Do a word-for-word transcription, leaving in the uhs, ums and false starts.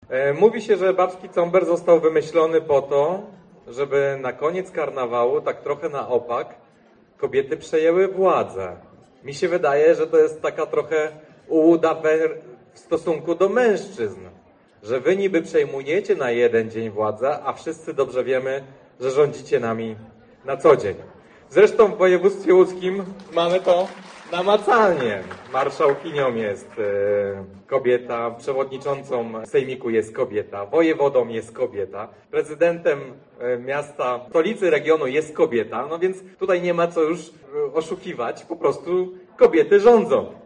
Mówi się, że babski cąber został wymyślony po to, żeby na koniec karnawału, tak trochę na opak, kobiety przejęły władzę. Mi się wydaje, że to jest taka trochę ułuda w stosunku do mężczyzn, że wy niby przejmujecie na jeden dzień władzę, a wszyscy dobrze wiemy, że rządzicie nami na co dzień. Zresztą w województwie łódzkim mamy to namacalnie. Marszałkinią jest kobieta, przewodniczącą sejmiku jest kobieta, wojewodą jest kobieta, prezydentem miasta, stolicy regionu jest kobieta, no więc tutaj nie ma co już oszukiwać, po prostu kobiety rządzą.